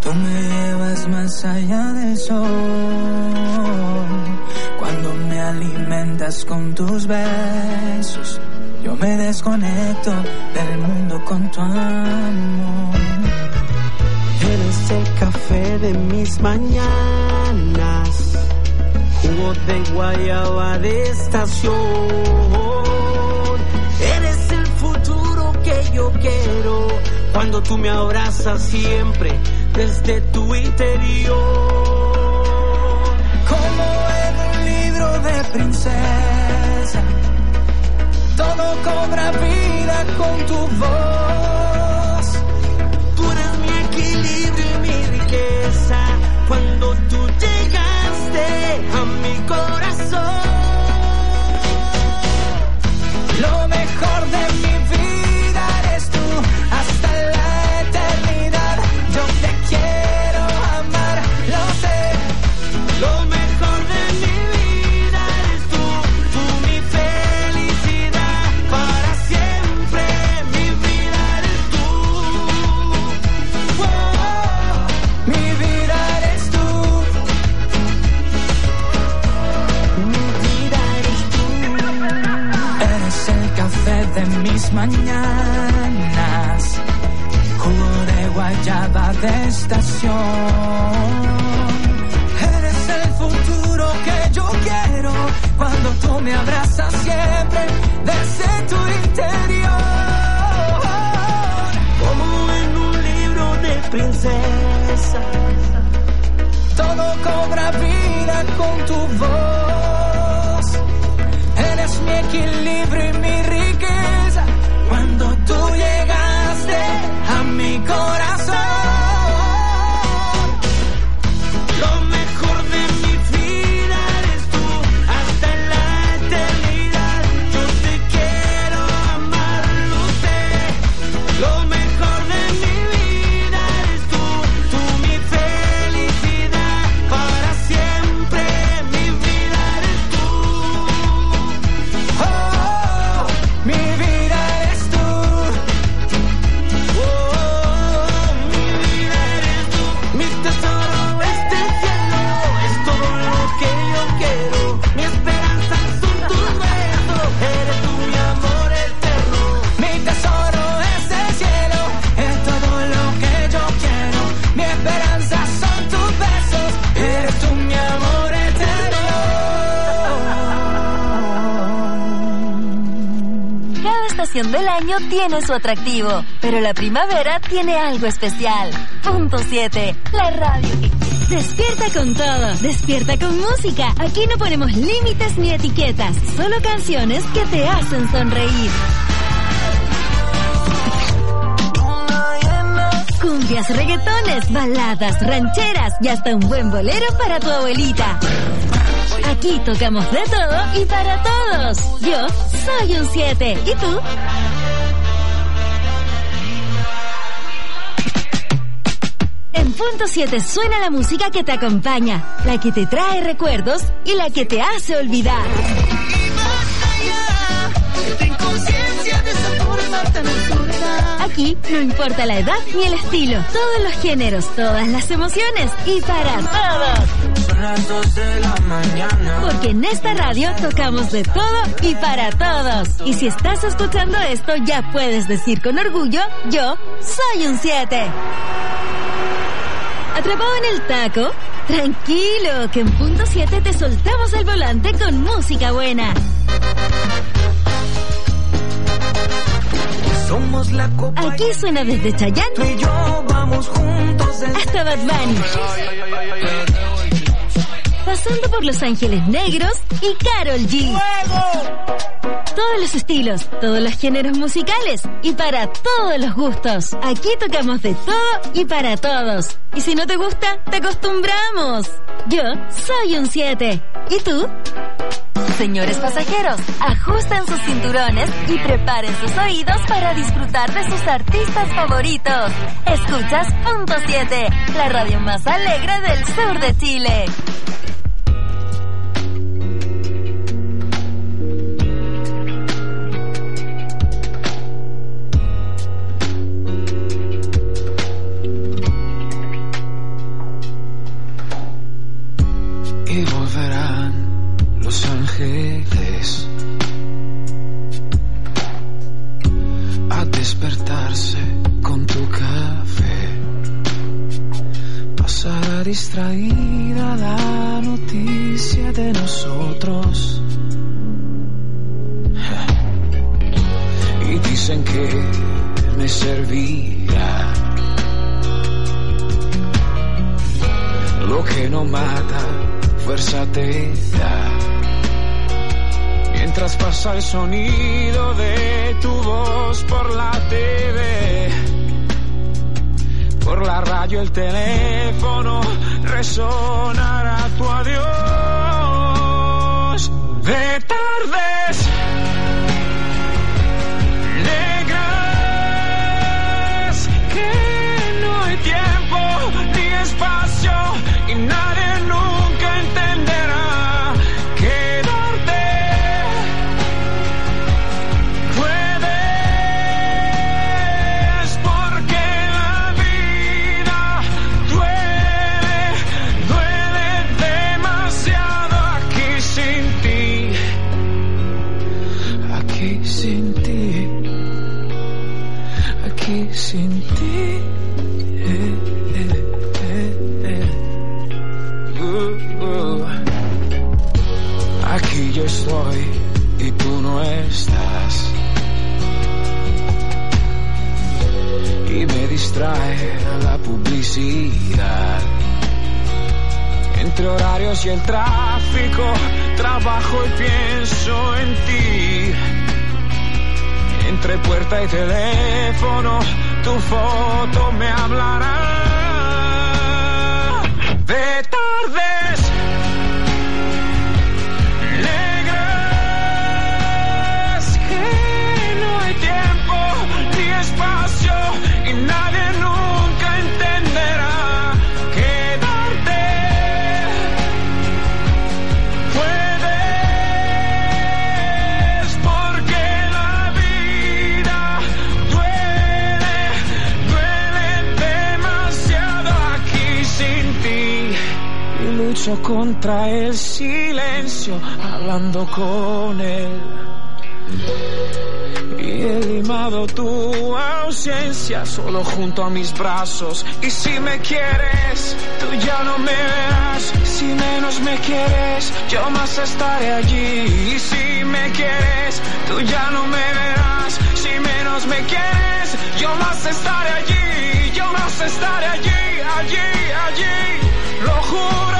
Tú me llevas más allá del sol, cuando me alimentas con tus besos. Yo me desconecto del mundo con tu amor. Eres el café de mis mañanas, jugo de guayaba de estación. Eres el futuro que yo quiero, cuando tú me abrazas siempre desde tu interior. Como en un libro de princesa, todo cobra vida con tu voz. Tú eres mi equilibrio y mi riqueza, cuando tú llegaste a mi corazón. Lo mejor de mi vida eres tú, hasta la eternidad. Yo te quiero amar, lo sé. Lo mejor de mi vida eres tú, mi felicidad para siempre. Mi vida eres tú. Oh, mi vida eres tú. Mi vida eres tú. Eres el café de mis mañanas, jugo de guayaba de estación. Eres el futuro que yo quiero, cuando tú me abrazas siempre desde tu interior. Como en un libro de princesa, Todo cobra vida con tu voz. Eres mi equilibrio y mi riqueza, cuando tú llegaste a mi corazón. lo mejor de mi vida eres tú, hasta la eternidad. Yo te quiero amar, lo sé. Lo mejor de mi vida eres tú, mi felicidad para siempre. Mi vida eres tú. Oh, mi vida eres tú. Oh, mi vida eres tú. Mi tesoro es del cielo, es todo lo que yo quiero. Mi esperanza son tus besos, eres tú mi amor eterno. Mi tesoro es el cielo, es todo lo que yo quiero. Mi esperanza son tus besos, eres tú mi amor eterno. Cada estación del año tiene su atractivo, pero la primavera tiene algo especial. Punto 7, la radio que quieres. Despierta con todo, despierta con música. Aquí no ponemos límites ni etiquetas, solo canciones que te hacen sonreír. Cumbias, reggaetones, baladas, rancheras y hasta un buen bolero para tu abuelita. Aquí tocamos de todo y para todos. Yo soy un 7. ¿Y tú? En Punto 7 suena la música que te acompaña, la que te trae recuerdos y la que te hace olvidar. Aquí no importa la edad ni el estilo, todos los géneros, todas las emociones y para todos. Son las 2 de la mañana. Porque en esta radio tocamos de todo y para todos. Y si estás escuchando esto, ya puedes decir con orgullo, yo soy un 7. ¿Atrapado en el taco? Tranquilo, que en Punto 7 te soltamos el volante con música buena. Somos la copa. Aquí suena desde Chayanne Tú y yo vamos juntos hasta Bad Bunny, pasando por Los Ángeles Negros y Karol G. Todos los estilos, todos los géneros musicales y para todos los gustos. Aquí tocamos de todo y para todos. Y si no te gusta, te acostumbramos. Yo soy un 7. ¿Y tú? Señores pasajeros, ajusten sus cinturones y preparen sus oídos para disfrutar de sus artistas favoritos. Escuchas Punto 7, la radio más alegre del sur de Chile. distraída la noticia de nosotros. Y dicen que me servirá. Lo que no mata, fuerza te da. Mientras pasa el sonido de tu voz por la TV, por la radio, el teléfono, resonará tu adiós. De tardes negras, que no hay tiempo ni espacio y nadie nunca entenderá. Quedarte puedes porque la vida duele, duele demasiado aquí sin ti, aquí sin ti, aquí sin ti. Aquí yo estoy y tú no estás, y me distrae la publicidad. Entre horarios y el tráfico, trabajo y pienso en ti. Entre puerta y teléfono, tu foto me hablará. De tardes negras, que no hay tiempo ni espacio y nadie nunca entenderá. Quedarte puedes porque la vida duele, duele demasiado aquí sin ti. Y lucho contra el silencio, hablando con él. Y he limado tu ausencia solo junto a mis brazos. Y si me quieres, tú ya no me verás. Si menos me quieres, yo más estaré allí. Y si me quieres, tú ya no me verás. Si menos me quieres, yo más estaré allí. Yo más estaré allí, allí, allí. Lo juro.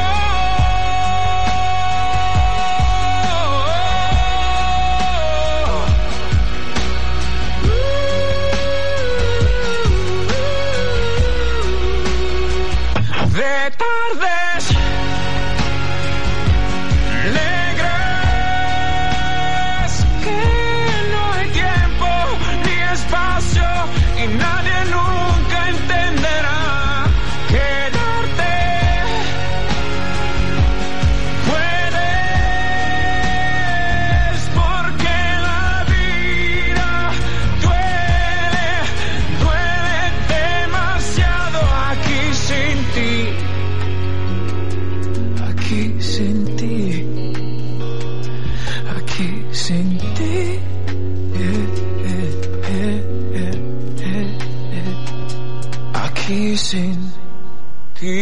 De tardes negras, que no hay tiempo ni espacio y nadie nunca entenderá. Quedarte puedes porque la vida duele, duele demasiado aquí sin ti. Aquí sin ti, aquí sin ti, aquí sin ti.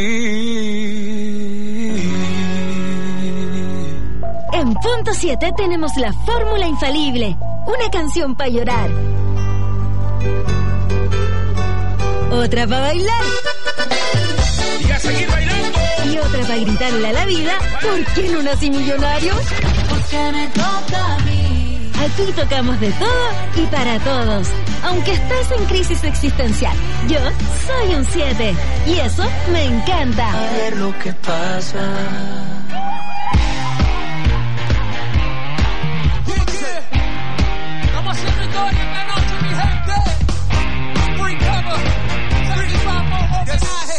En Punto 7 tenemos la fórmula infalible, una canción para llorar, otra para bailar Y a seguir bailando. y otra para gritarle a la vida, ¿por qué no nací millonario? Porque me toca a mí. Aquí tocamos de todo y para todos, aunque estés en crisis existencial. Yo soy un 7 y eso me encanta. A ver lo que pasa. Vamos a hacer victoria en la noche, mi gente. Free cover, 35 homenaje.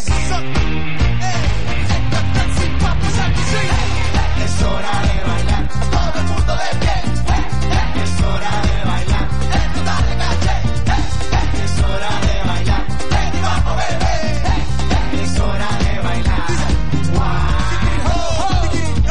Es hora de bailar, todo el mundo de pie. Es hora de bailar, esto dale caché. Es hora de bailar, ven y vamos bebé. Es hora de bailar. Wow.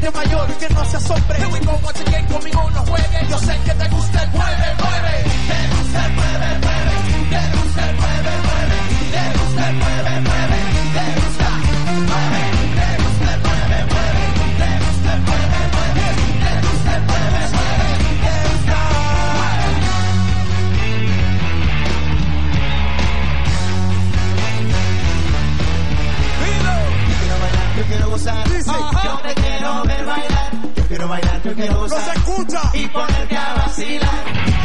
gente mayor que no se asombre. Here we go once again, conmigo no juegues. Yo sé que te gusta el mueve, mueve. Te gusta el mueve, mueve. Te gusta el mueve, mueve. Te gusta el mueve, mueve. Te gusta, mueve. Te gusta el mueve, mueve. Te gusta el mueve, mueve. Te gusta el mueve, mueve. Te gusta, yo quiero gozar, yo te quiero ver bailar, yo quiero bailar, yo quiero gozar, no se escucha, y ponerte a vacilar.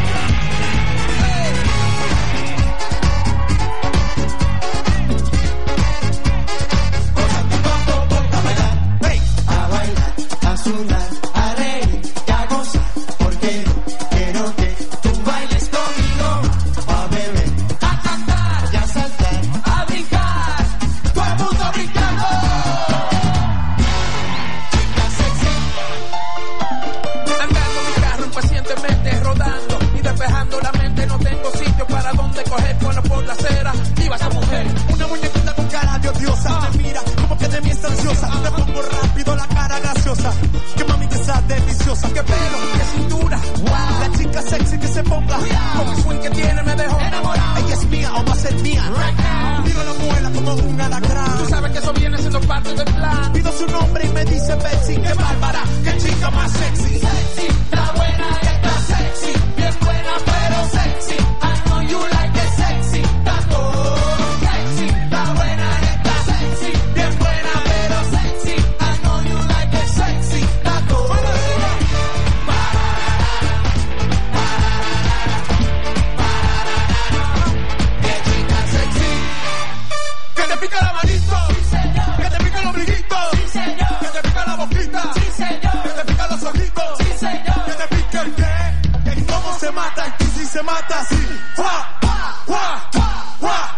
Goza tu cuerpo, ponte a bailar, hey, a bailar, a sudar, a reír, y a gozar, porque quiero que tú bailes conmigo, a beber, a cantar, y a saltar, a brincar, todo el mundo brincando. Rodando y despejando la mente, no tengo sitio para donde coger por la acera. Iba esa mujer, una muñequita con cara de odiosa, me mira como que de mí está ansiosa. Le pongo rápido la cara graciosa, que mami que está deliciosa, que pelo, que cintura, wow. La chica sexy que se ponga, con el swing que tiene me dejó enamorado. Ella es mía o va a ser mía, right now. Miro la muela como un alacrán, tú sabes que eso viene siendo parte del plan. Pido su nombre y me dice Betsy, qué bárbara, qué chica más sexy. Sexy, está buena, está sexy, bien buena pero sexy. I know you like it sexy, está todo sexy, está buena, está sexy, bien buena pero sexy. I know you like it sexy, está todo. Qué chica sexy, que te pica la manito, sí señor, que te pica el ombliguito, sí señor, que te pica la boquita, sí señor, que te pica los ojitos, sí señor, que te pica el qué. ¿Cómo se mata? Y si se mata así. ¡Fua! ¡Fua! ¡Fua!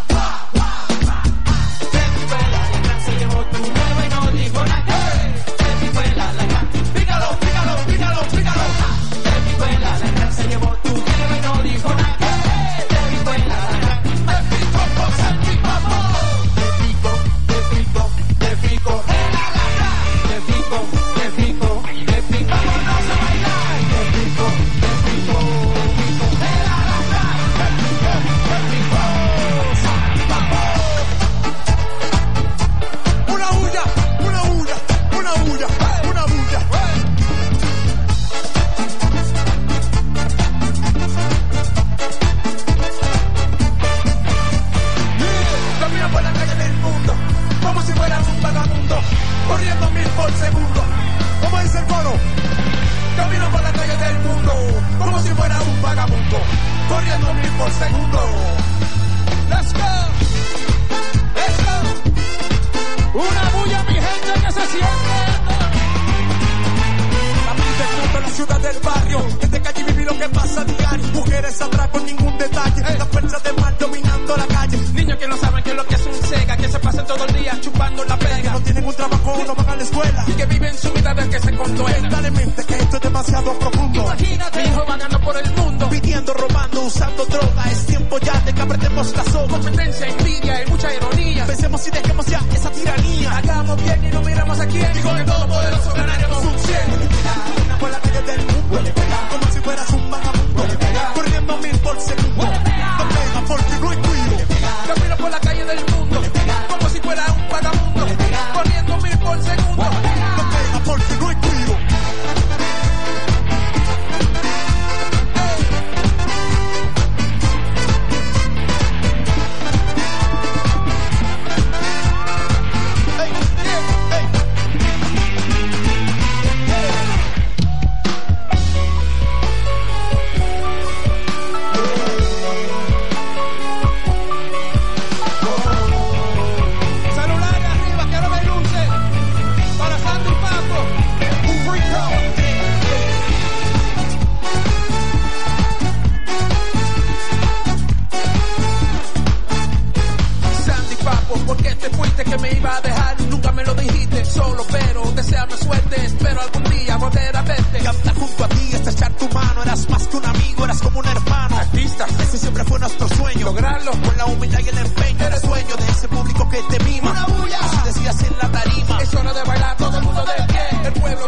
De mi vuela la gran se llevó tu nuevo y no dijo nada. De mi vuela la gran. Pícalo, pícalo, pícalo, pícalo. De mi vuela la gran se llevó tu nuevo y no dijo nada. De mi vuela la gran. Me pico con salchipapa. Te pico, te pico, te pico. Te pico, te pico, te pico. Vámonos a bailar. Te pico. Una bulla, una bulla, una bulla, una bulla. Camino por la calle del mundo, como si fuera un vagabundo, corriendo 1000 por segundo. ¿Cómo dice el coro? Camino por la calle del mundo, como si fuera un vagabundo, corriendo 1000 por segundo. Let's go, let's go. Una bulla, mi gente, que se siente. La vida del mundo, la ciudad del barrio, desde calle viví lo que pasa a diario. Mujeres atrás con ningún detalle, las perchas de mar dominando la calle. Niños que no saben qué es lo que es un sega, que se pasan todo el día chupando la pega. No tienen un trabajo, no van a la escuela, y que viven su vida del que se conduela. Dale mente que esto es demasiado profundo. Imagínate, hijo vagando por el mundo, pidiendo, robando, usando droga. Es tiempo ya de que apretemos la soga. Competencia, envidia y mucha ironía. Pensemos y dejemos ya esa tiranía. Hagamos bien y no miramos a quién. Y con el todopoderoso ganaremos un cielo. Por la calle del mundo, como si fueras un vagabundo, corriendo 1000 por segundo. No pega porque no hay cuido. Camino por la calle del mundo, como si fuera un vagabundo, corriendo 1000 por segundo. No pega porque no hay cuido. Una bulla. Así decías en la tarima. Es hora de bailar, todo el mundo de pie. El pueblo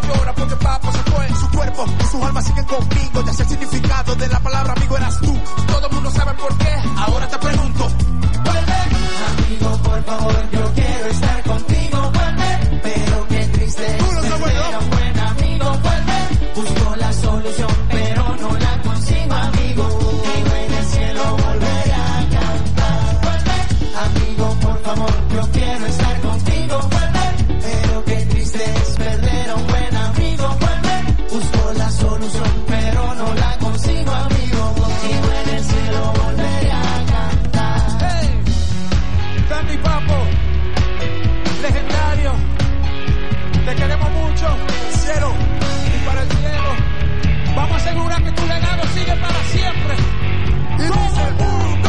sus almas siguen conmigo. Ya sé el significado de la palabra amigo eras tú. Todo el mundo sabe por qué, ahora te pregunto. Vuelve, Amigo, por favor, yo quiero estar contigo. Vuelve, pero qué triste Tú lo es sabes, perder ¿no? a un buen amigo. Vuelve, busco la solución, pero no la consigo, amigo. Digo en el cielo volveré a cantar. Vuelve, amigo, por favor, yo quiero estar contigo. Vuelve, pero qué triste es perder a un buen amigo. Vuelve, busco la solución, pero no la consigo, amigo. Digo en el cielo volveré a cantar. hey, Sandy Papo, legendario, te queremos mucho, cielo y para el cielo. Vamos a asegurar que tu legado sigue para siempre. Y todo el mundo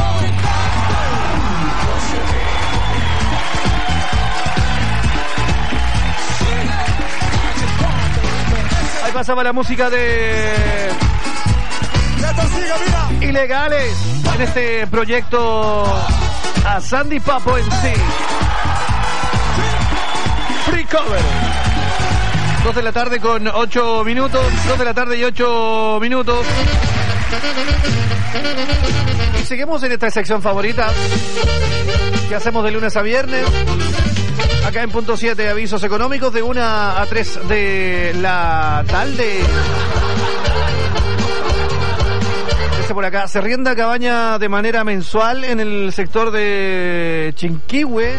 Ahí pasaba la música de esto sigue, mira. Ilegales en este proyecto a Sandy Papo en sí. Free cover. 2 de la tarde con 8 minutos. 2 de la tarde y 8 minutos. Y seguimos en esta sección favorita que hacemos de lunes a viernes. Acá en punto 7, avisos económicos de 1 a 3 de la tarde. Dice por acá, se arrienda cabaña de manera mensual en el sector de Chinquihue.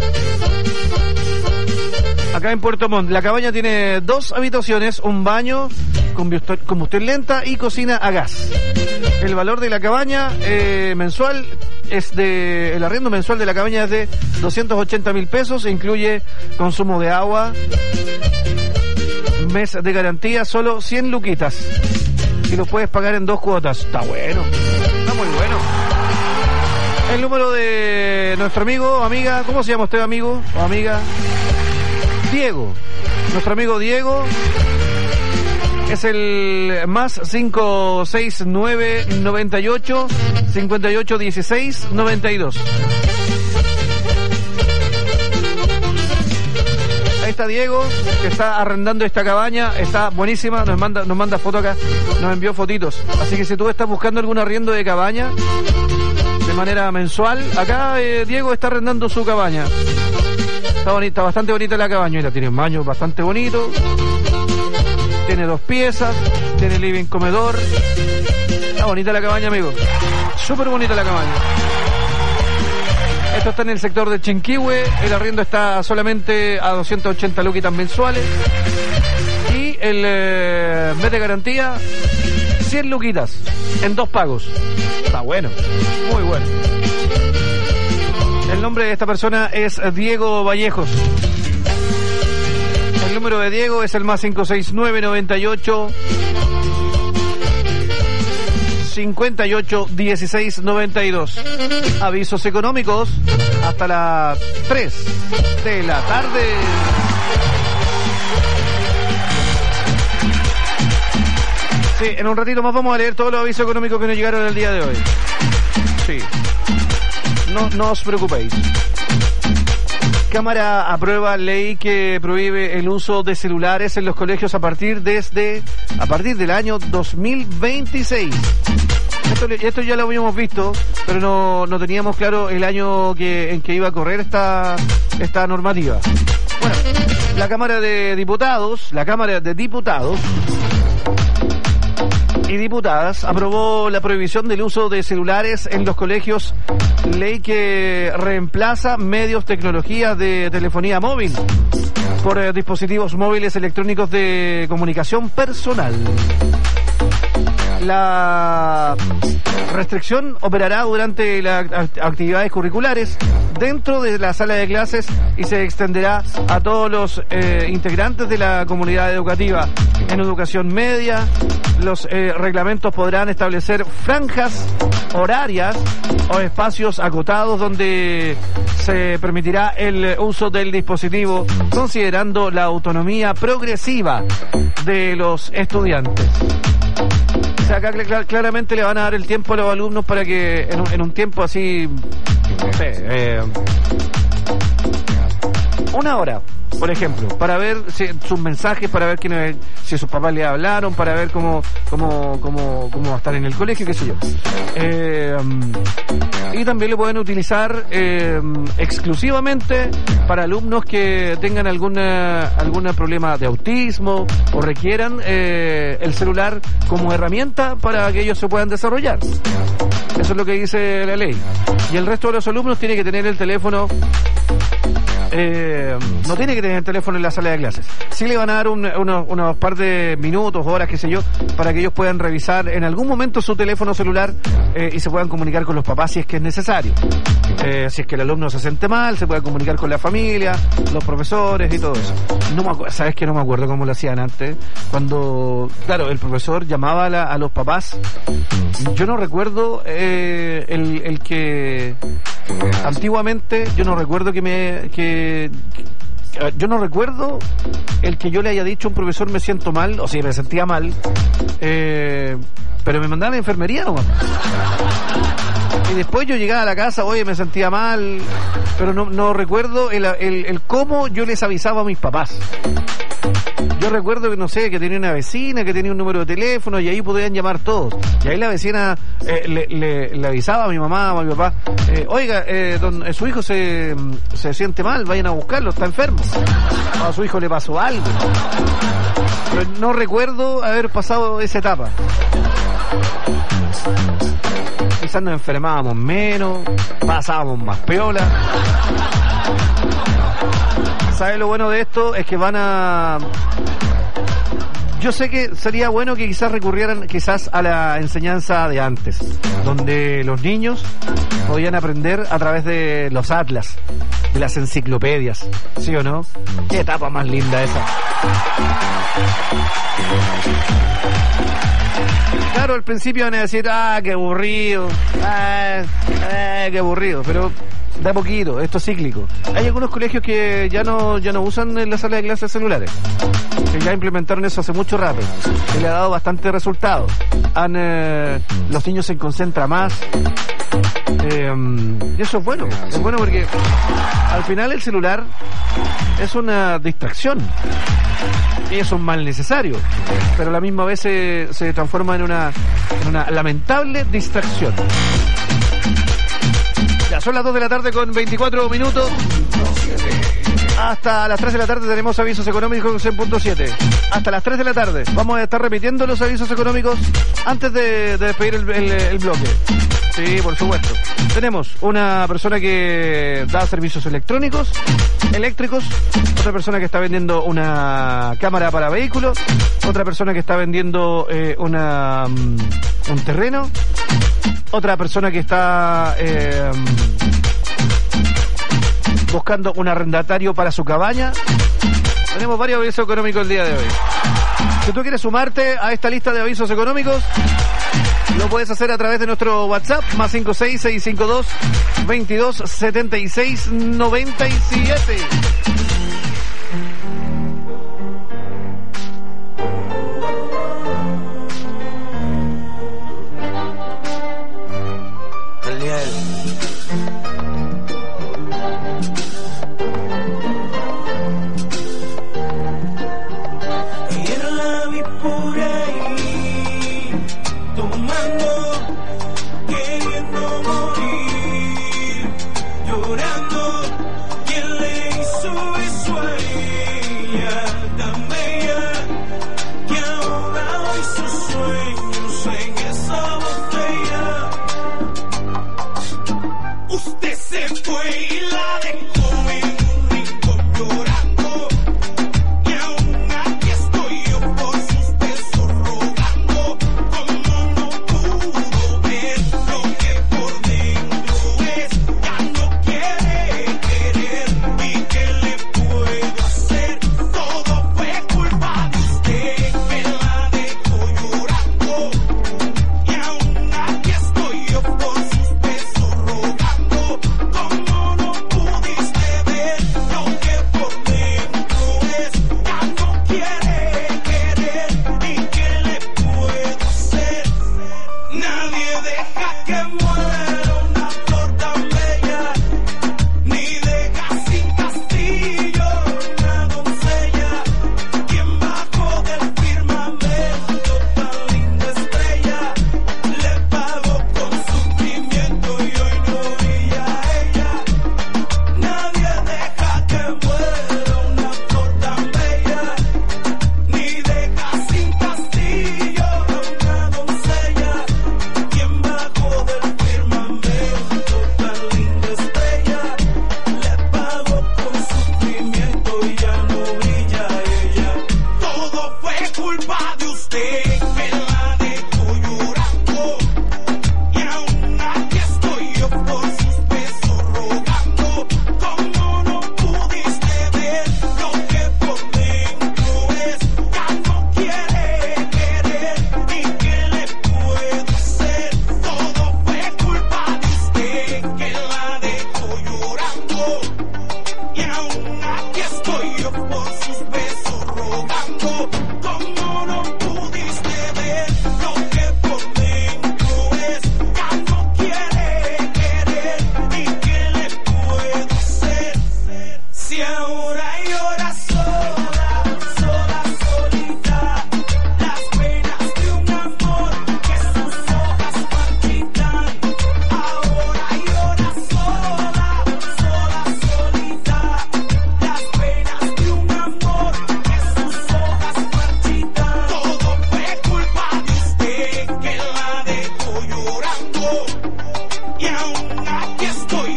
Acá en Puerto Montt, la cabaña tiene 2 habitaciones, un baño, combustión lenta y cocina a gas. El valor de la cabaña mensual el arriendo mensual de la cabaña es de 280.000 pesos, e incluye consumo de agua, mes de garantía, solo 100 luquitas. Y lo puedes pagar en 2 cuotas. Está bueno, está muy bueno. El número de nuestro amigo o amiga, ¿cómo se llama usted, amigo o amiga? Diego, nuestro amigo Diego, es el más 569 98 58 16 92. Ahí está Diego, que está arrendando esta cabaña, está buenísima, nos manda foto acá, nos envió fotitos. Así que si tú estás buscando algún arriendo de cabaña de manera mensual, acá Diego está arrendando su cabaña. Está bonita, bastante bonita la cabaña. Mira, tiene un baño bastante bonito. Tiene 2 piezas. Tiene living, comedor. Está bonita la cabaña, amigo. Súper bonita la cabaña. Esto está en el sector de Chinquihue. El arriendo está solamente a 280 luquitas mensuales. Y el mes de garantía, 100 luquitas en 2 pagos. Está bueno. Muy bueno. El nombre de esta persona es Diego Vallejos. El número de Diego es el más 569 98 58 16 92. Avisos económicos hasta las 3 de la tarde. Sí, en un ratito más vamos a leer todos los avisos económicos que nos llegaron el día de hoy. Sí. No os preocupéis. Cámara aprueba ley que prohíbe el uso de celulares en los colegios a partir del año 2026. Esto ya lo habíamos visto, pero no teníamos claro el año en que iba a correr esta normativa. Bueno, la Cámara de Diputados y diputadas aprobó la prohibición del uso de celulares en los colegios, ley que reemplaza medios, tecnologías de telefonía móvil por dispositivos móviles electrónicos de comunicación personal. La restricción operará durante las actividades curriculares dentro de la sala de clases y se extenderá a todos los integrantes de la comunidad educativa. En educación media, los reglamentos podrán establecer franjas horarias o espacios acotados donde se permitirá el uso del dispositivo, considerando la autonomía progresiva de los estudiantes. O sea, acá claramente le van a dar el tiempo a los alumnos para que en un tiempo así, no sé, 1 hora, por ejemplo, para ver sus mensajes, para ver si sus papás le hablaron, para ver cómo va a estar en el colegio, qué sé yo. Y también lo pueden utilizar exclusivamente para alumnos que tengan algún problema de autismo o requieran el celular como herramienta para que ellos se puedan desarrollar. Eso es lo que dice la ley. Y el resto de los alumnos tiene que tener el teléfono, no tiene que tener el teléfono en la sala de clases. Sí le van a dar unos par de minutos, horas, qué sé yo, para que ellos puedan revisar en algún momento su teléfono celular y se puedan comunicar con los papás si es que es necesario. Si es que el alumno se siente mal, se puede comunicar con la familia, los profesores y todo eso. ¿Sabes que no me acuerdo cómo lo hacían antes? Cuando, claro, el profesor llamaba a los papás. Yo no recuerdo el que antiguamente, yo no recuerdo yo no recuerdo el que yo le haya dicho a un profesor me siento mal, o sea, me sentía mal, pero me mandaban a la enfermería nomás. Y después yo llegaba a la casa, oye, me sentía mal, pero no recuerdo el cómo yo les avisaba a mis papás. Yo recuerdo que, no sé, que tenía una vecina que tenía un número de teléfono y ahí podían llamar todos. Y ahí la vecina le avisaba a mi mamá o a mi papá, oiga, su hijo se siente mal, vayan a buscarlo, está enfermo. A su hijo le pasó algo. Pero no recuerdo haber pasado esa etapa. Quizás nos enfermábamos menos, pasábamos más piola. ¿Sabes lo bueno de esto? Es que yo sé que sería bueno que quizás recurrieran a la enseñanza de antes, donde los niños podían aprender a través de los atlas, de las enciclopedias, ¿sí o no? Qué etapa más linda esa. Claro, al principio van a decir, qué aburrido, qué aburrido, pero da poquito, esto es cíclico. Hay algunos colegios que ya no usan en la sala de clases celulares, que ya implementaron eso hace mucho rato, que le ha dado bastante resultado. Los niños se concentran más, y eso es bueno porque al final el celular es una distracción y es un mal necesario, pero a la misma vez se transforma en una lamentable distracción. Ya son las 2 de la tarde con 24 minutos. Hasta las 3 de la tarde tenemos avisos económicos en punto 7. Hasta las 3 de la tarde. Vamos a estar repitiendo los avisos económicos antes de despedir el bloque. Sí, por supuesto. Tenemos una persona que da servicios eléctricos, otra persona que está vendiendo una cámara para vehículos, otra persona que está vendiendo un terreno, otra persona que está buscando un arrendatario para su cabaña. Tenemos varios avisos económicos el día de hoy. Si tú quieres sumarte a esta lista de avisos económicos, lo puedes hacer a través de nuestro WhatsApp, más 56652-227697. Usted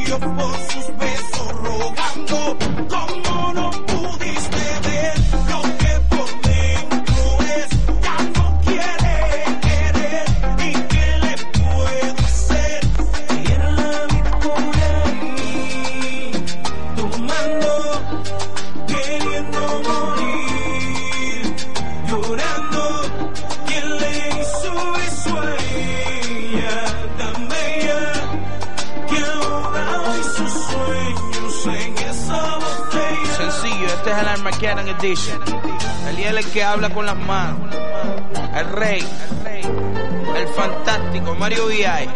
murió por sus besos rogando. ¿Cómo no pudiste ver lo que por dentro es? Ya no quiere querer. ¿Y qué le puedo hacer? Quiero la vida por ahí, tomando, queriendo morir, llorando. ¿Quién le hizo eso a ella tan bella que ahoga hoy sus sueños en esa botella? Sencillo, este es el Armageddon Edition. Eliel el que habla con las manos. El rey, el fantástico Mario V.I.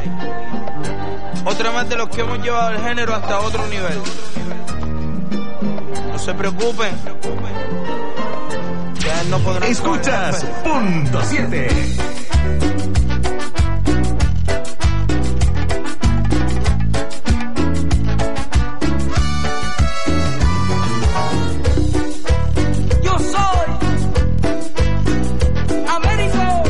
Otra más de los que hemos llevado el género hasta otro nivel. No se preocupen. Ya no podrán. Escuchas Punto 7. Yo soy Américo.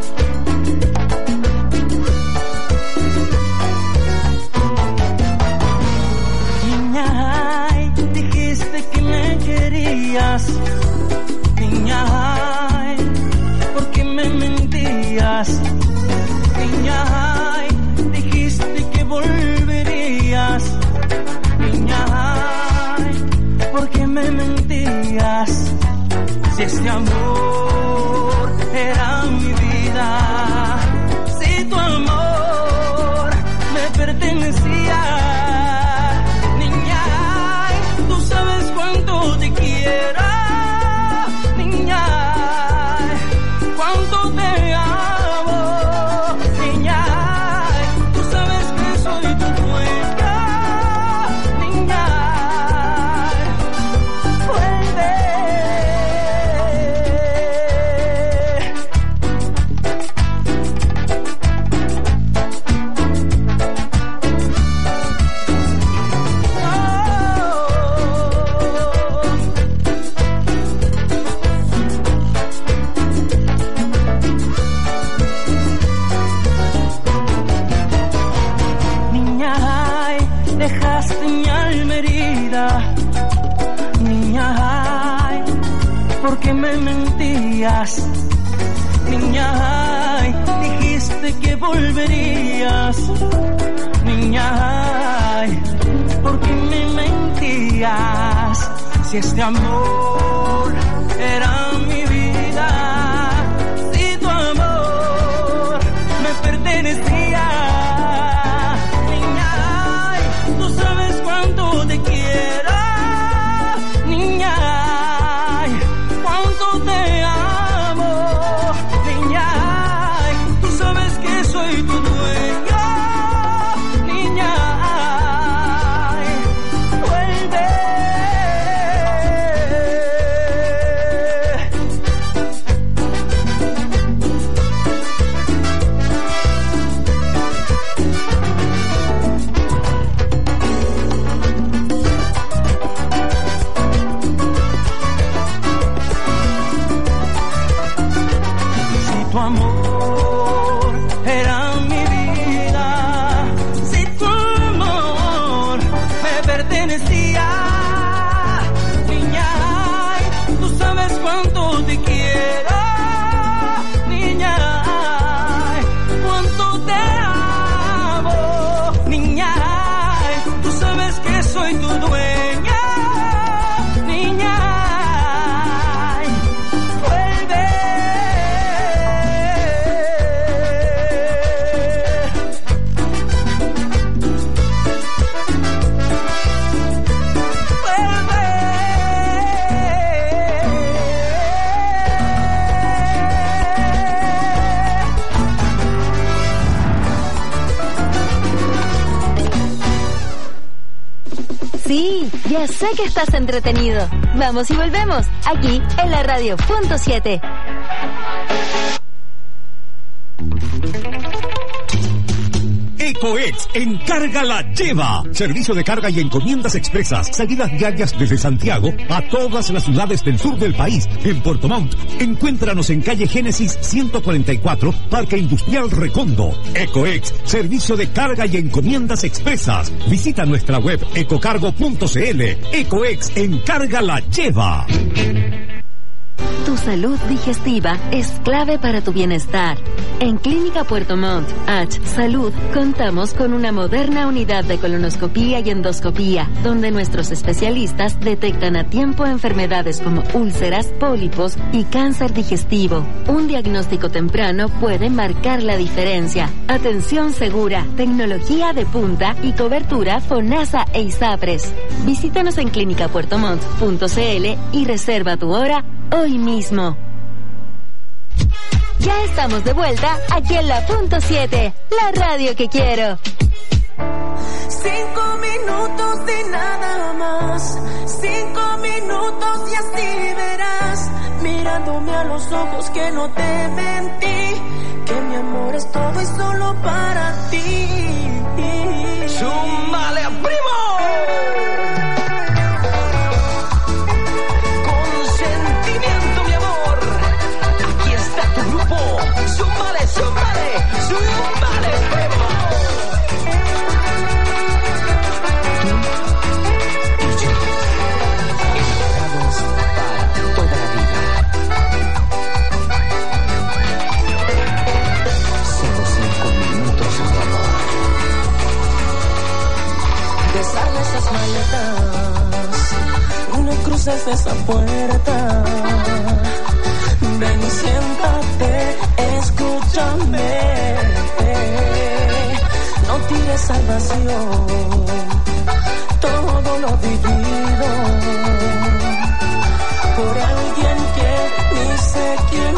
Niña, ay, dijiste que me querías. Niña, ay, ¿por qué me mentías? Niña, ay, dijiste que volverías. Niña, ay, ¿por qué me mentías? Si este amor era mi vida, si tu amor me pertenecía. Niña, ay, tú sabes cuánto te quiero. Niña, ay, cuánto te amo. Niña, ay, tú sabes que soy tu dueña. Niña, ay, vuelve. Niña, ay, dejaste mi alma herida. Niña, ay, ¿por qué me mentías? Niña, ay, dijiste que volverías. Niña, ay, ¿por qué me mentías? Si este amor era mi vida, si tu amor me pertenecía. Niña, ay, tú sabes cuánto te quiero. Niña, ay, cuánto te amo. Niña, ay, tú sabes que soy tu dueño. Niña, ay, vuelve. Si tu amor era mi vida, si tu amor me pertenecía. Niña, ay, tú sabes cuánto te quiero. Niña, ay, cuánto te amo. Niña, ay, tú sabes que soy tu dueña. Niña, ay, vuelve. Sí, ya sé que estás entretenido. Vamos y volvemos, aquí en la radio Punto 7. Ecoex Encarga la Lleva. Servicio de carga y encomiendas expresas. Salidas diarias desde Santiago a todas las ciudades del sur del país. En Puerto Montt, encuéntranos en calle Génesis 144, Parque Industrial Recondo. Ecoex, servicio de carga y encomiendas expresas. Visita nuestra web ecocargo.cl. Ecoex Encarga la Lleva. Tu salud digestiva es clave para tu bienestar. En Clínica Puerto Montt, H Salud, contamos con una moderna unidad de colonoscopía y endoscopía, donde nuestros especialistas detectan a tiempo enfermedades como úlceras, pólipos y cáncer digestivo. Un diagnóstico temprano puede marcar la diferencia. Atención segura, tecnología de punta y cobertura FONASA e ISAPRES. Visítanos en clinicapuertomont.cl y reserva tu hora hoy mismo. Ya estamos de vuelta aquí en la Punto 7, la radio que quiero. 5 minutos de nada más, 5 minutos y así verás, mirándome a los ojos que no te mentí, que mi amor es todo y solo para ti. ¡Súmale, primo! ¡Súmale, súmale! ¡Súmale, primo! Tú y yo, enamorados para toda la vida. Solo 5 minutos, mi amor. Desarma esas maletas, no cruces esa puerta. Ven y siéntate, escúchame. No tires al vacío todo lo vivido por alguien que ni sé quién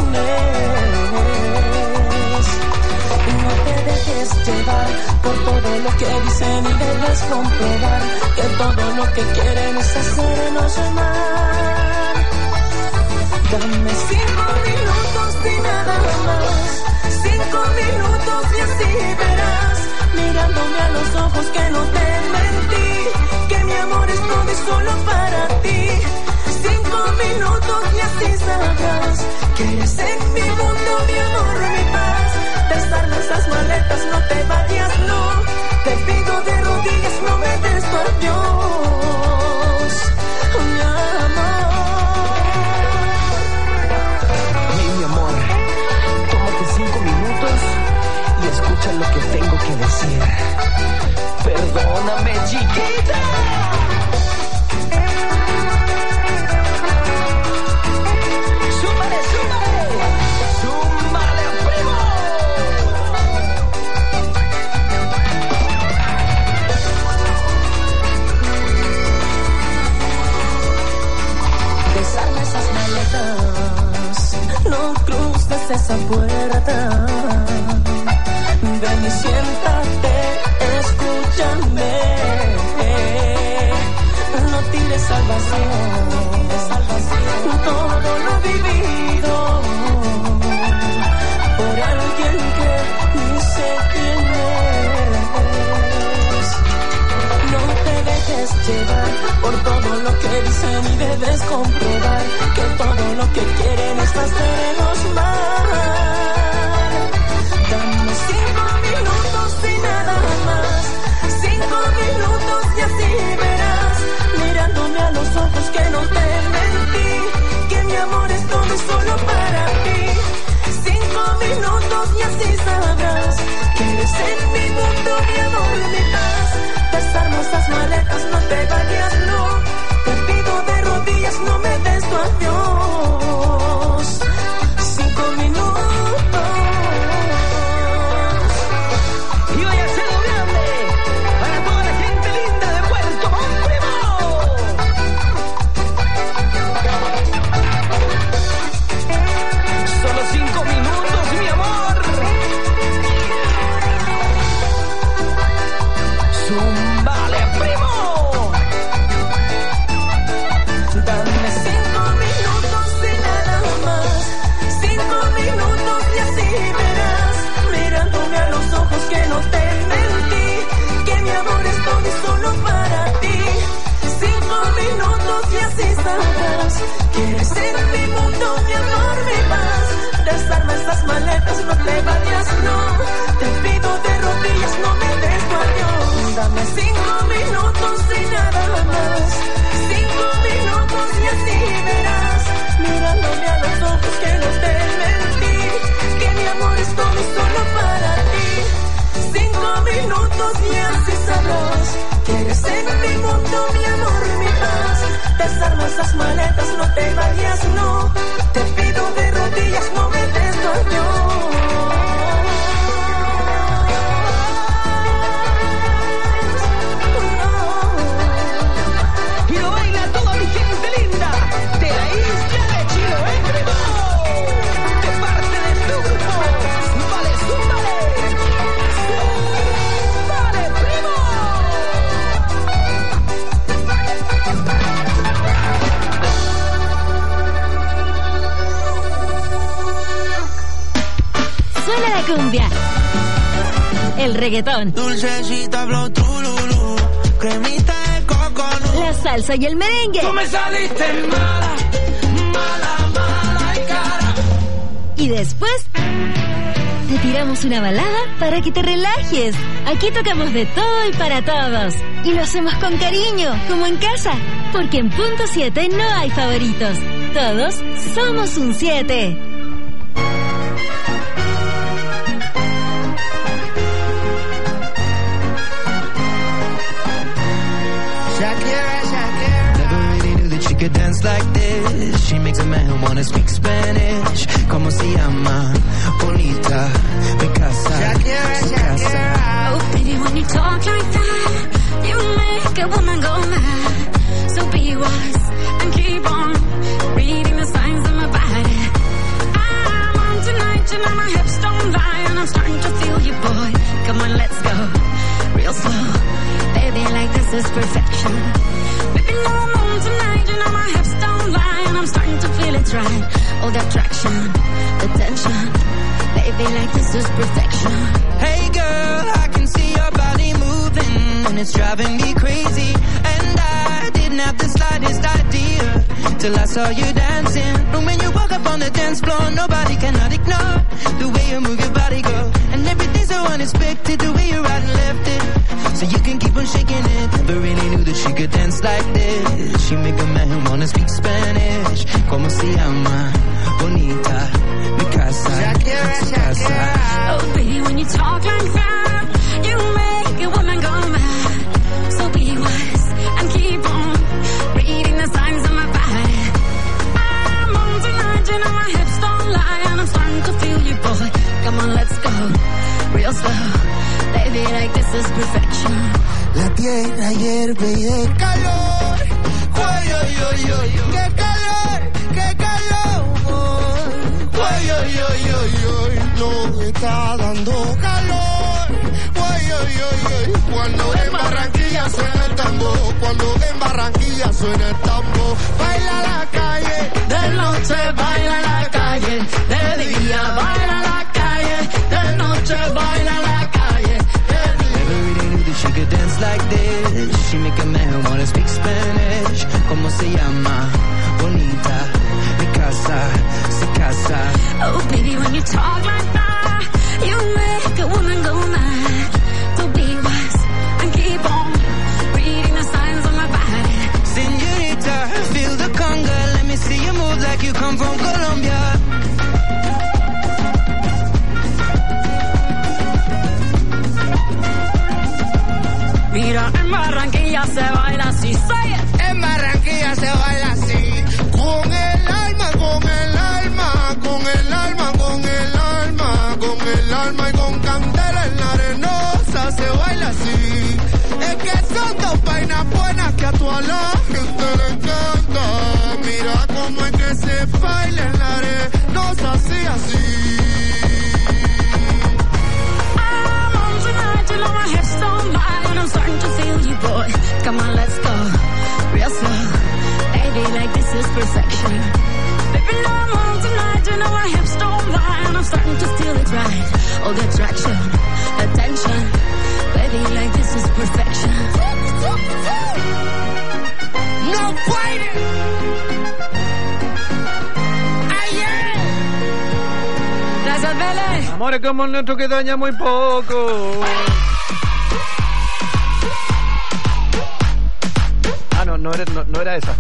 es. No te dejes llevar por todo lo que dicen y debes comprobar que todo lo que quieren es hacernos mal. Dame 5 minutos y nada más, 5 minutos y así verás, mirándome a los ojos que no te mentí, que mi amor es todo y solo para ti. 5 minutos y así sabrás que eres en mi mundo, mi amor, mi paz. Desarma esas maletas, no te vayas, no, te pido de rodillas, no me des tu adiós, mi amor. Y escucha lo que tengo que decir. Perdóname, chiquita. Súmale, súmale. Súmale, primo. Desarma esas maletas, no cruces esa puerta. Ven y siéntate, escúchame. No tires al vacío todo lo vivido por alguien que ni sé quién es. No te dejes llevar por todo lo que dicen y debes comprobar que todo lo que quieren es hacernos mal. Dame 5 minutos y nada más, 5 minutos y así verás, mirándome a los ojos que no te mentí, que mi amor es todo y solo para ti. 5 minutos y así sabrás que eres en mi mundo, mi amor, mi paz. Desarma esas maletas, no te vayas, no, te pido de rodillas, no me des tu adiós. 5 minutos. Y vaya a ser grande para toda la gente linda de Puerto Montt, primo. Solo 5 minutos, mi amor. Zúmbale, primo. Dame 5 minutos y nada más, 5 minutos y así verás, mirándome a los ojos que no te mentí, sabrás. Quieres ser mi mundo, mi amor, mi paz. Desarma estas maletas, no te vayas, no. Te pido de rodillas, no me des tu adiós. Dame 5 minutos y nada más. 5 minutos y así verás, mirándome a los ojos que no te mentí, que mi amor es todo y solo para ti. 5 minutos y así sabrás. Quieres ser mi mundo, mi amor, mi paz. Desarma esas maletas, no te vayas, no. Te pido de rodillas, no me des tu adiós. Y lo baila toda mi gente linda de la isla de Chiloé, de parte de tu grupo. Vale, súmale. Vale, primo. Suena la cumbia, el reggaetón, Dulcecita, blow, trululú, cremita de coco, la salsa y el merengue. Tú me saliste mala, mala, mala y cara. Y después te tiramos una balada para que te relajes. Aquí tocamos de todo y para todos. Y lo hacemos con cariño, como en casa. Porque en punto 7 no hay favoritos. Todos somos un 7. Never really knew that she could dance like this. She makes a man wanna speak Spanish. Como se llama? Bonita, mi casa, su casa. Oh, baby, when you talk like that, you make a woman go mad. So be wise and keep on reading the signs of my body. I'm on tonight, you know my hips don't lie, and I'm starting to feel you, boy. Come on, let's go real slow. Baby, like this is perfection. Baby, no, I'm on tonight, you know my hips don't lie, and I'm starting to feel it's right. All the attraction, the tension. Baby, like this is perfection. Hey girl, I can see your body moving, and it's driving me crazy. And I didn't have the slightest idea till I saw you dancing. And when you walk up on the dance floor, nobody cannot ignore the way you move your body, girl. And everything's so unexpected, the way you right and left it. So you can keep on shaking it. Never really knew that she could dance like this. She make a man wanna speak Spanish. Como se llama? Bonita, mi casa, su casa. Oh, baby, when you talk like that, you make a woman go mad. So be wise and keep on reading the signs of my body. I'm on tonight, you know my hips don't lie, and I'm starting to feel you, boy. Come on, let's go real slow. Baby, like this is perfection. La tierra hierve y de calor. Ay, ay, ay, ay, qué calor, qué calor. Ay, ay, ay, ay, ay, no me está dando calor. Ay, ay, ay, ay, cuando en Barranquilla suena el tambor, cuando en Barranquilla suena el tambor. Baila la calle, de noche baila la calle, de día baila la calle, de noche baila la calle. Never really knew that she could dance like this. She make a man wanna speak Spanish. Como se llama? Bonita, mi casa, su casa. Oh, baby, when you talk like that, you make a woman go mad. So be wise and keep on reading the signs on my body. Señorita, feel the conga. Let me see you move like you come from Colombia. Mira, en Barranquilla se baila así, say it. En Barranquilla se baila así. Con el alma, con el alma, con el alma, con el alma, con el alma y con candela en la arenosa se baila así. Es que son dos vainas buenas que a toda la gente le encanta. Mira cómo es que se baila en la arenosa así, así. I'm on tonight, you know my hips don't lie, and I'm starting to feel you, boy. Come on, let's go real slow. Baby, like this is perfection. Baby, no, I'm on tonight, you know my hips don't lie, and I'm starting to feel it right. All the attraction, the tension. Baby, like this is perfection. No fighting. Amores como el nuestro que daña muy poco. Ah, no era esa.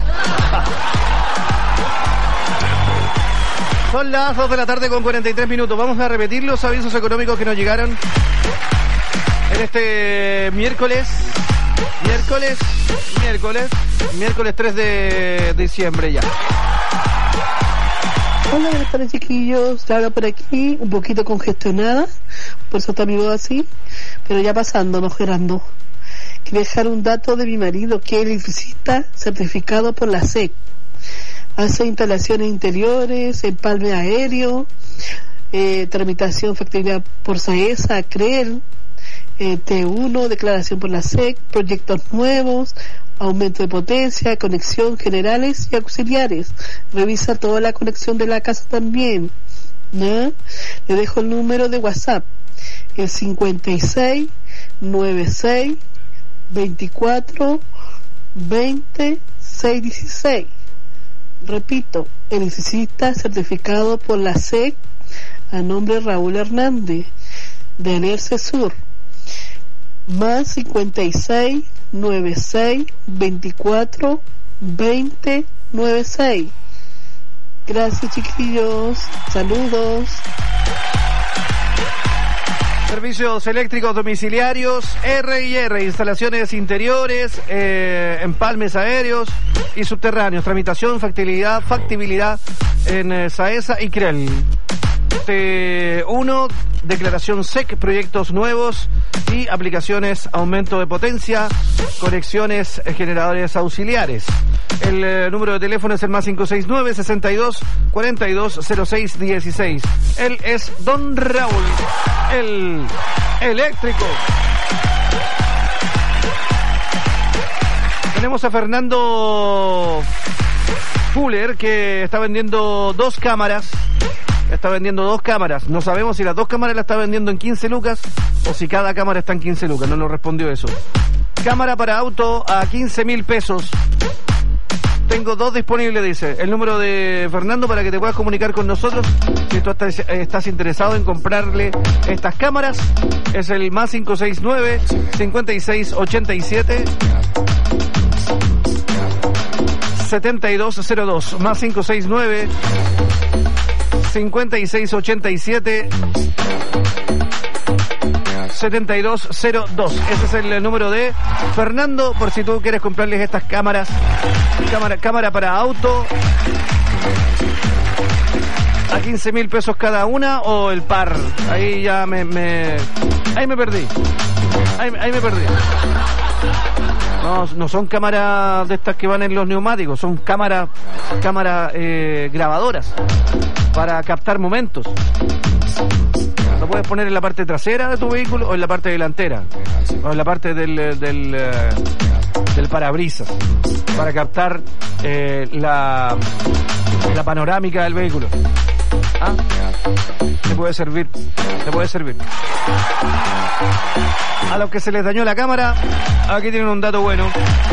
Son las 2 de la tarde con 43 minutos. Vamos a repetir los avisos económicos que nos llegaron en este miércoles 3 de diciembre ya. Hola, buenas tardes, chiquillos. Laura por aquí, un poquito congestionada, por eso está mi voz así, pero ya pasando, mejorando. Quería dejar un dato de mi marido, que es electricista certificado por la SEC. Hace instalaciones interiores, empalme aéreo, tramitación factibilidad por SAESA, CREEL, T1, declaración por la SEC, proyectos nuevos, aumento de potencia, conexión, generales y auxiliares. Revisa toda la conexión de la casa también, ¿no? Le dejo el número de WhatsApp, el 56 96 24 20 616. Repito, electricista certificado por la SEC a nombre de Raúl Hernández, de Anerce Sur, más 56 96 24 20 96. Gracias, chiquillos, saludos. Servicios eléctricos domiciliarios, R&R, instalaciones interiores, empalmes aéreos y subterráneos, tramitación, factibilidad en SAESA y CREEL. T1, declaración SEC, proyectos nuevos y aplicaciones, aumento de potencia, conexiones, generadores auxiliares. El número de teléfono es el más 569 62 42 06 16. Él es Don Raúl, el eléctrico. Tenemos a Fernando Fuller, que está vendiendo dos cámaras. No sabemos si las dos cámaras las está vendiendo en 15 lucas o si cada cámara está en 15 lucas. No nos respondió eso. Cámara para auto a 15.000 pesos. Tengo dos disponibles, dice. El número de Fernando para que te puedas comunicar con nosotros si tú estás interesado en comprarle estas cámaras. Es el más 569 56 87 7202. Más 569 5687 7202. Ese es el número de Fernando, por si tú quieres comprarles estas cámaras. Cámara para auto a 15.000 pesos cada una, o el par. Ahí ya ahí me perdí. Ahí me perdí. No son cámaras de estas que van en los neumáticos, son cámaras grabadoras para captar momentos. Lo puedes poner en la parte trasera de tu vehículo o en la parte delantera o en la parte del parabrisas para captar la panorámica del vehículo. ¿Ah? Te puede servir. A los que se les dañó la cámara, aquí tienen un dato bueno.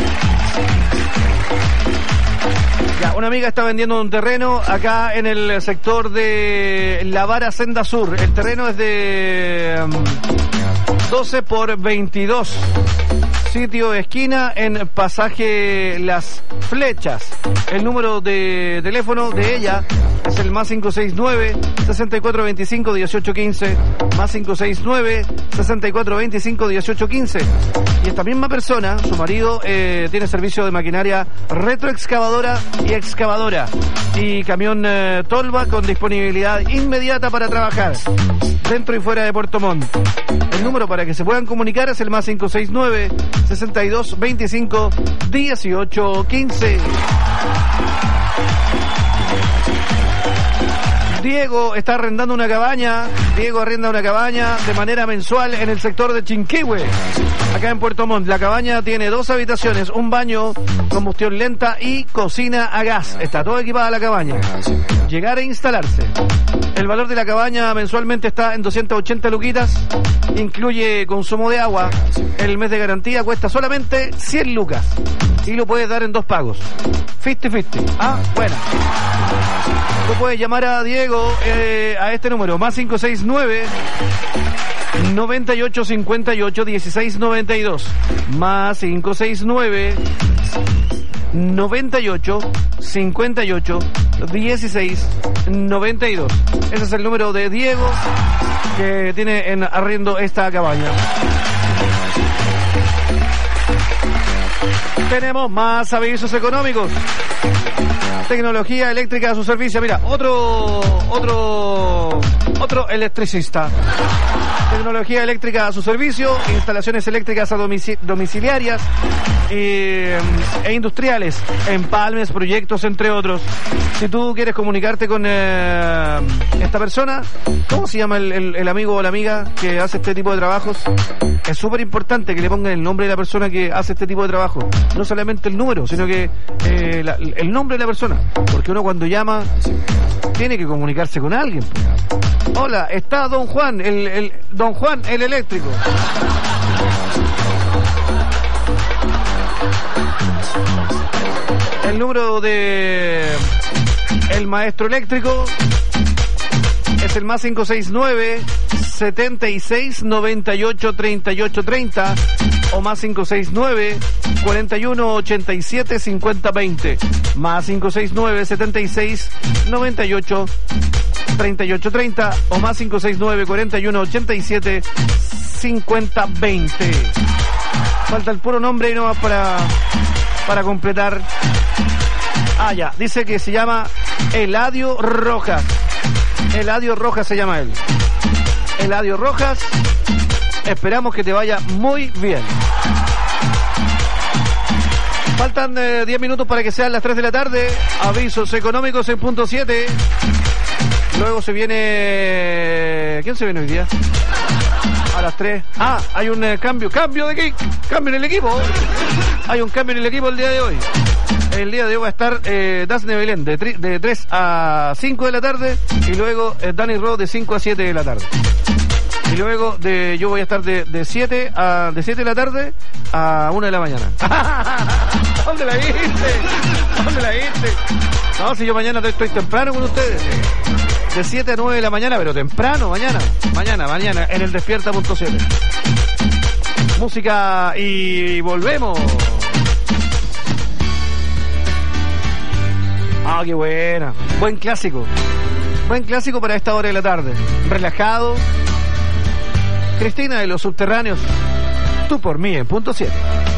Ya, una amiga está vendiendo un terreno acá en el sector de La Vara Senda Sur. El terreno es de 12 por 22. Sitio esquina en Pasaje Las Flechas. El número de teléfono de ella es el más 569 6425 1815, más 569 6425 1815. Y esta misma persona, su marido, tiene servicio de maquinaria retroexcavadora y excavadora y camión tolva con disponibilidad inmediata para trabajar dentro y fuera de Puerto Montt. El número para que se puedan comunicar es el más 569 6225 1815. Diego está arrendando una cabaña. Diego arrenda una cabaña de manera mensual en el sector de Chinquihue, acá en Puerto Montt. La cabaña tiene 2 habitaciones, un baño, combustión lenta y cocina a gas. Está todo equipada la cabaña. Llegar e instalarse. El valor de la cabaña mensualmente está en 280 luquitas. Incluye consumo de agua. El mes de garantía cuesta solamente 100 lucas. y lo puedes dar en 2 pagos. 50-50. Ah, bueno. Tú puedes llamar a Diego a este número, más 569 9858 1692, más 569 98 58 16 92. Ese es el número de Diego, que tiene en arriendo esta cabaña. Tenemos más avisos económicos. Tecnología eléctrica a su servicio. Mira, otro electricista. Tecnología eléctrica a su servicio, instalaciones eléctricas a domiciliarias e industriales, empalmes, proyectos, entre otros. Si tú quieres comunicarte con esta persona, ¿cómo se llama el amigo o la amiga que hace este tipo de trabajos? Es súper importante que le pongan el nombre de la persona que hace este tipo de trabajo, no solamente el número, sino que el nombre de la persona, porque uno cuando llama tiene que comunicarse con alguien. Hola, está Don Juan, Don Juan, el eléctrico. El número de el maestro eléctrico es el más 569 76 98 38 30 o más 569 41 87 50 20, más 569 76 98 38 30 o más 569 41 87 50 20. Falta el puro nombre y no más para completar. Ah, ya, dice que se llama Eladio Rojas. Eladio Rojas se llama él. Eladio Rojas, esperamos que te vaya muy bien. Faltan 10 minutos para que sean las 3 de la tarde. Avisos económicos en punto 7. Luego se viene... ¿Quién se viene hoy día? A las 3. Ah, hay un cambio en el equipo. Hay un cambio en el equipo el día de hoy. El día de hoy va a estar Dasne Belén de 3 a 5 de la tarde y luego Dani Ro de 5 a 7 de la tarde. Y luego yo voy a estar de 7 de la tarde a 1 de la mañana. ¿Dónde la viste? No, si yo mañana estoy temprano con ustedes. De 7 a 9 de la mañana, pero temprano, mañana, en el despierta.7. Música y volvemos. Ah, qué buena. Buen clásico para esta hora de la tarde. Relajado. Cristina de los Subterráneos, Tú por mí en punto 7.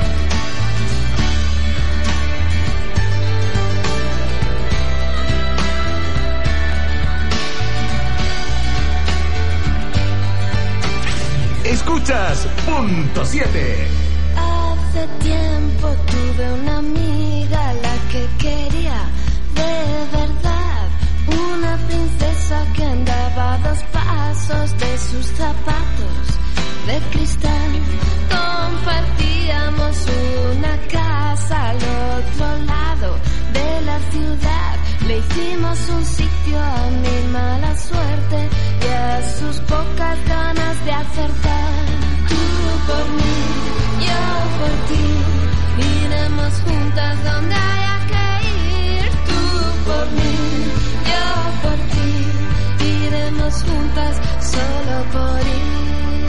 Escuchas punto 7. Hace tiempo tuve una amiga la que quería de verdad, una princesa que andaba a 2 pasos de sus zapatos de cristal. Compartíamos una casa al otro lado de la ciudad. Le hicimos un sitio a mi mala suerte y a sus pocas ganas de acertar. Tú por mí, yo por ti, iremos juntas donde haya que ir. Tú por mí, yo por ti, iremos juntas solo por ir.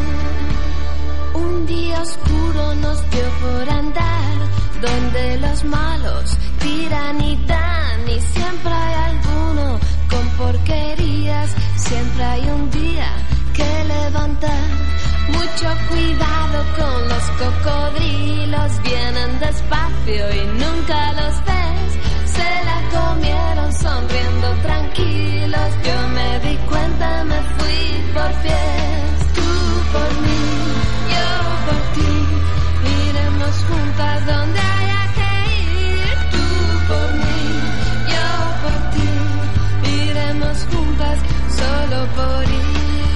Un día oscuro nos dio por andar donde los malos tiran y dan, y siempre hay alguno con porquerías, siempre hay un día que levantar. Mucho cuidado con los cocodrilos, vienen despacio y nunca los ves. Se la comieron sonriendo tranquilos, yo me di cuenta, me fui por pies. Tú por mí, yo por ti, iremos juntas donde haya que ir. Tú por mí, yo por ti, iremos juntas solo por ir.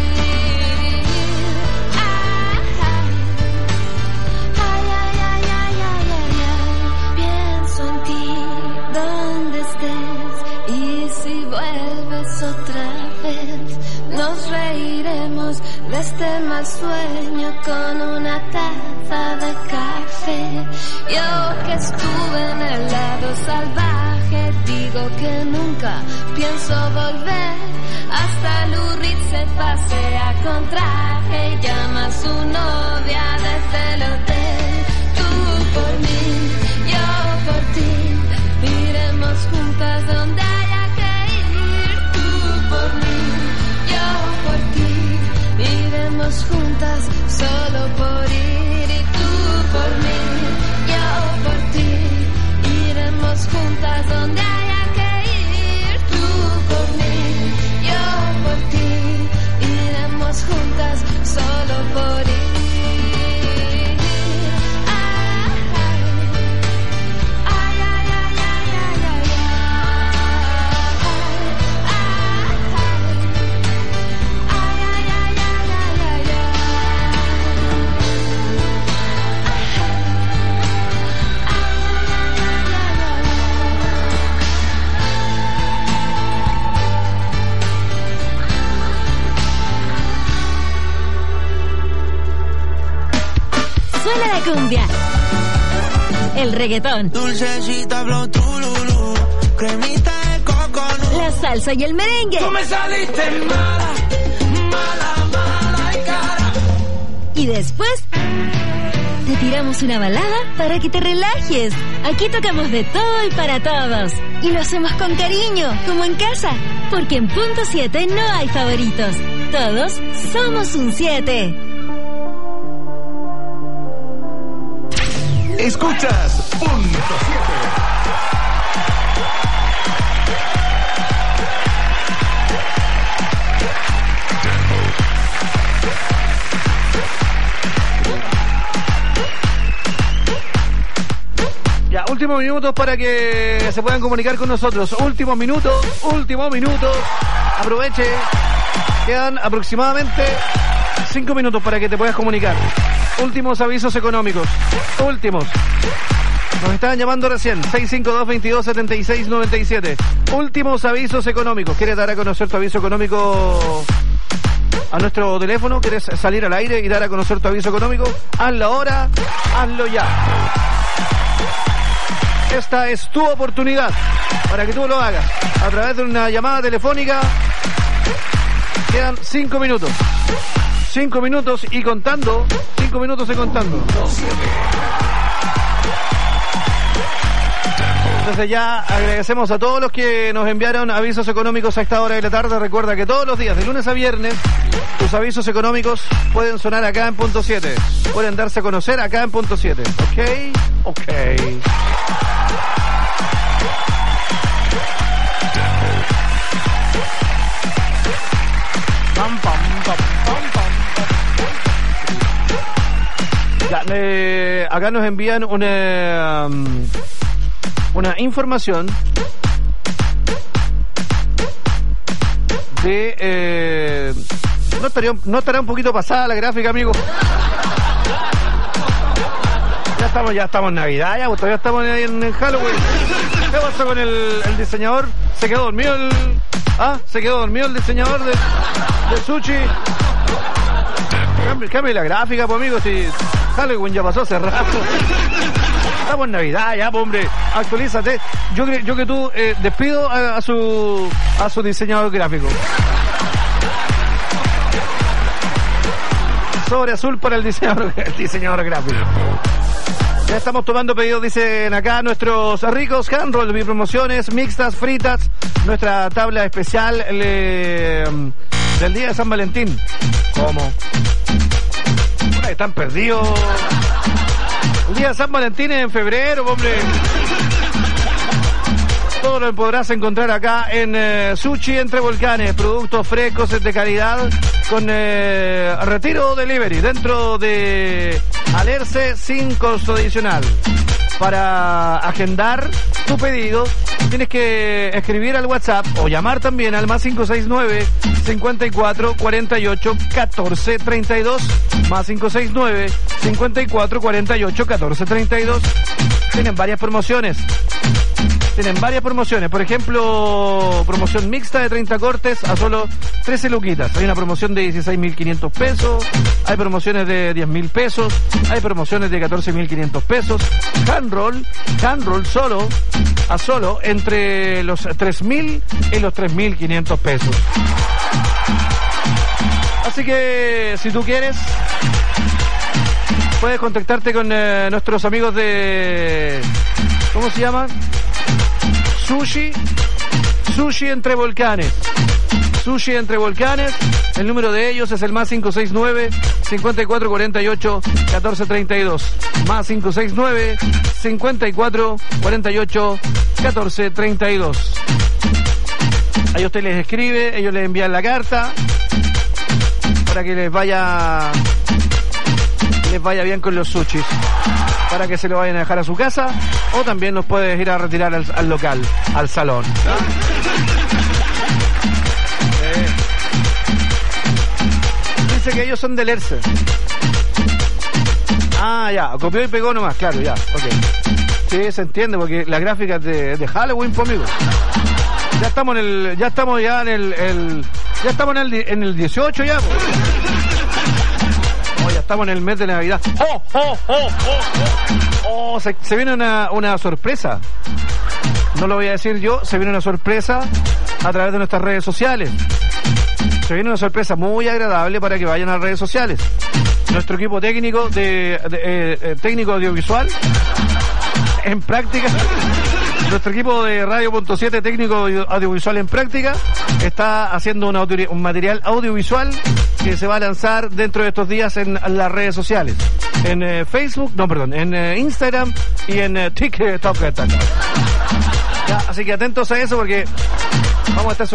Otra vez nos reiremos de este mal sueño con una taza de café. Yo que hermoso volver. Hasta Lurrit se pasea con traje y llama a su novia desde el hotel. Tú por mí, yo por ti, iremos juntas donde haya que ir. Tú por mí, yo por ti, iremos juntas solo por ir. Y tú por mí, yo por ti, iremos juntas donde haya que ir. Tú por mí, yo por ti, iremos juntas solo por ir. Suena la cumbia, el reggaetón, Dulcecita flow trululú, cremita de coco. la salsa y el merengue. Tú me saliste mala, mala, mala y cara. Y después te tiramos una balada para que te relajes. Aquí tocamos de todo y para todos. Y lo hacemos con cariño, como en casa. Porque en Punto 7 no hay favoritos. Todos somos un 7. Escuchas Punto 7. Ya, últimos minutos para que se puedan comunicar con nosotros. Últimos minutos. Aproveche. Quedan aproximadamente 5 minutos para que te puedas comunicar. Últimos avisos económicos. Últimos. Nos estaban llamando recién. 652-22-76-97. Últimos avisos económicos. ¿Quieres dar a conocer tu aviso económico a nuestro teléfono? ¿Quieres salir al aire y dar a conocer tu aviso económico? Hazlo ahora. Hazlo ya. Esta es tu oportunidad para que tú lo hagas a través de una llamada telefónica. Quedan 5 minutos. 5 minutos y contando. 5 minutos y contando. Entonces ya agradecemos a todos los que nos enviaron avisos económicos a esta hora de la tarde. Recuerda que todos los días, de lunes a viernes, tus avisos económicos pueden sonar acá en Punto 7. Pueden darse a conocer acá en Punto 7. ¿Ok? Ok. Pam, pam, pam, pam, pam. Ya, acá nos envían una información de no estará un poquito pasada la gráfica, amigo. Ya estamos en Navidad, ya todavía estamos en Halloween. ¿Qué pasó con el diseñador? ¿Se quedó dormido el diseñador de sushi? Cambie la gráfica, pues, amigo, si Halloween ya pasó hace rato. Estamos en Navidad ya, pues, hombre, actualízate. Yo que tú despido a su diseñador gráfico. Sobre azul para el diseñador gráfico. Ya estamos tomando pedidos, dicen acá, nuestros ricos handrolls, bipromociones, mixtas, fritas, nuestra tabla especial del día de San Valentín. ¿Cómo? Están perdidos. El día de San Valentín es en febrero, hombre. Todo lo podrás encontrar acá en Sushi Entre Volcanes. Productos frescos de calidad con retiro delivery dentro de Alerce sin costo adicional. Para agendar tu pedido tienes que escribir al WhatsApp o llamar también al más 569 54 48 14 32 más 569 54 48 14 32. Tienen varias promociones. Tienen varias promociones. Por ejemplo, promoción mixta de 30 cortes a solo 13 luquitas. Hay una promoción de 16.500 pesos. Hay promociones de 10.000 pesos. Hay promociones de 14.500 pesos. Hand roll solo entre los 3.000 y los 3.500 pesos. Así que, si tú quieres, puedes contactarte con nuestros amigos de... ¿Cómo se llaman? Sushi Entre Volcanes. Sushi Entre Volcanes. El número de ellos es el más 569-5448-1432. Más 569-5448-1432. Ahí usted les escribe, ellos les envían la carta para que les vaya bien con los sushis, para que se lo vayan a dejar a su casa, o también los puedes ir a retirar al local, al salón. Dice que ellos son del ERCE. Ah, ya, copió y pegó nomás, claro, ya, ok. Sí, se entiende, porque la gráfica es de Halloween, pues, amigo. Ya estamos en el 18 ya, pues. Ya estamos en el mes de Navidad. Se viene una sorpresa. No lo voy a decir yo, se viene una sorpresa a través de nuestras redes sociales. Se viene una sorpresa muy agradable para que vayan a las redes sociales. Nuestro equipo técnico técnico audiovisual en práctica. Nuestro equipo de Radio.7 técnico audiovisual en práctica está haciendo un material audiovisual que se va a lanzar dentro de estos días en las redes sociales. En Facebook, en Instagram y en TikTok. Ya, así que atentos a eso porque vamos a estar